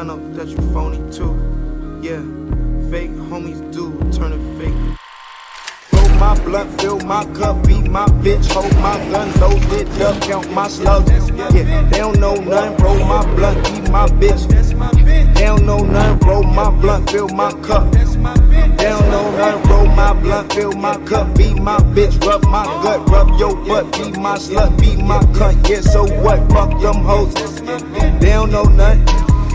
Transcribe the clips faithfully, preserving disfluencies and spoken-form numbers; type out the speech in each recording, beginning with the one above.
find out that you phony too. Yeah, fake homies do turn it fake. Roll my blunt, fill my cup, beat my bitch, hold my gun, load it up, count my slugs. Yeah, they don't know nothing, roll my blunt, eat my bitch. They don't know nothing, roll my blunt, fill my cup. They don't know nothing, roll my blunt, fill my cup, beat my bitch, rub my gut, rub your butt, beat my slut, beat my cunt. Yeah, so what? Fuck them hoes. They don't know nothing.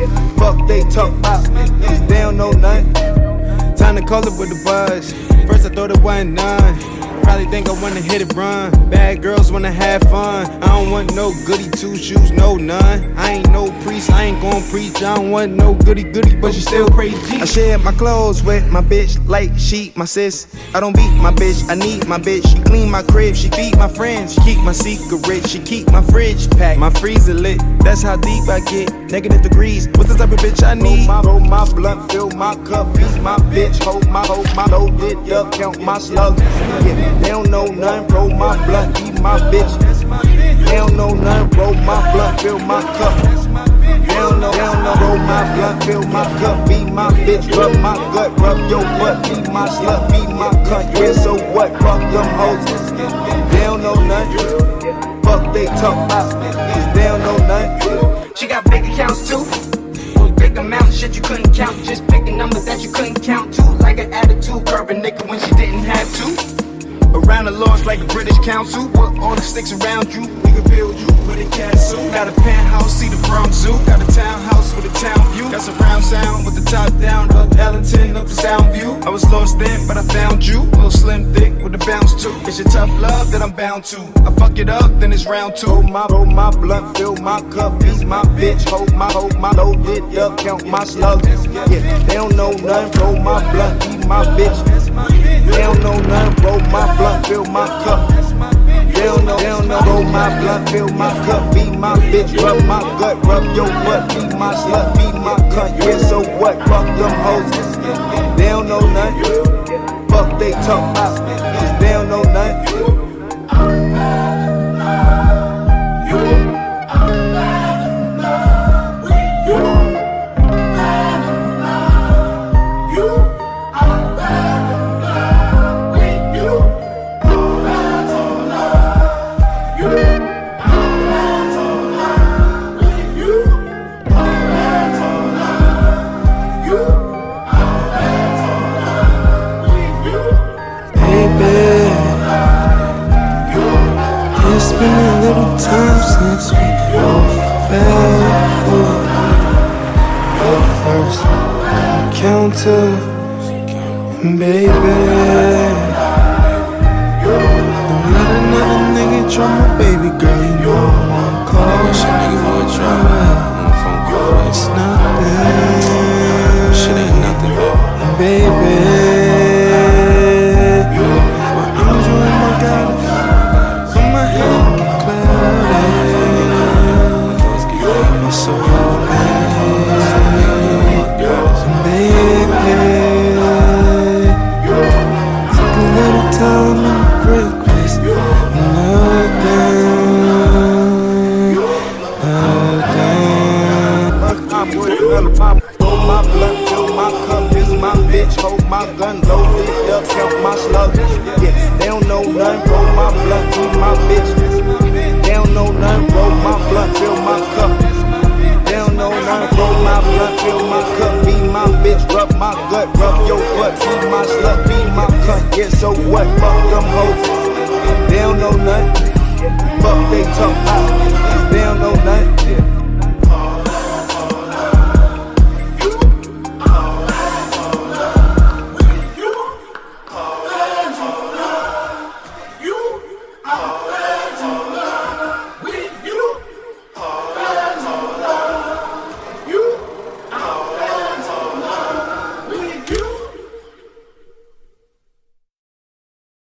Fuck they talk about. They don't know nothing. Time to call it with the buzz. First I thought it wasn't none. Probably think I wanna hit it run. Bad girls wanna have fun. I don't want no goody two shoes, no none. I ain't no priest, I ain't gon' preach. I don't want no goody goody, but she still crazy. I share my clothes with my bitch like she my sis. I don't beat my bitch, I need my bitch. She clean my crib, she feed my friends. She keep my secret, she keep my fridge packed. My freezer lit, that's how deep I get. Negative degrees, what's the type of bitch I need? Roll my, roll my blunt, fill my cup, beat my bitch, hold my, hold my, load it up, count my slugs. Yeah. They don't know nothing, roll my blunt, eat my bitch. They don't know nothing, roll my blunt, fill my cup. They don't know, they don't know, roll my blunt, fill my cup, beat my bitch, rub my gut, rub your butt, beat my slut, beat my cunt. Yeah, so what? Fuck them hoes. They don't know nothing. Fuck they talk about. They don't know nothing. She got big accounts too. Big amount of shit you couldn't count. Just picking numbers that you couldn't count to. Like an attitude, curve a nigga when she didn't have to. Around the laws like the British Council. Put all the sticks around you, we can build you with a castle. Got a penthouse, see the Bronx Zoo. Got a townhouse with a town view. Got surround sound with the top down. Up Ellington, up the sound view. I was lost then, but I found you. Little slim thick with a bounce too. It's your tough love that I'm bound to. I fuck it up, then it's round two. Roll my, roll my blunt, fill my cup, beat my bitch, hold my, hold my, load it up, count my slugs. Yeah, they don't know nothing, roll my blunt, eat my bitch. They don't know nothing, roll my blunt, fill my cup. They don't know, they don't know, roll my blunt, fill my cup, beat my bitch, rub my gut, rub your butt, beat my slut, beat my cunt. Yeah, so what? Fuck them hoes. They don't know nothing. Fuck they talk about. Cause they don't know nothing. Time since we both fell for the first encounter, and baby, don't let another nigga try my baby girl. You know I'm close. Shit, nigga, boy, try on the phone call. It's nothing. Shit ain't nothing, man. And baby, my arms around my goddess, on my head. My soul, baby, take a little time and great grace. Nothing, nothing. Roll my blunt, fill my cup, this my bitch, hold my gun, load it up, count my slugs. Yeah, they don't know nothing, roll my blunt, eat my bitch. They don't know nothing, roll my blunt, fill my cup. They don't know nothing, roll my blunt, fill my cup, beat my bitch, rub my gut, rub your butt, beat my slut, beat my cunt. Yeah, so what? Fuck them hoes. They don't know nothing. Fuck they talk about. They don't know nothing. Oh.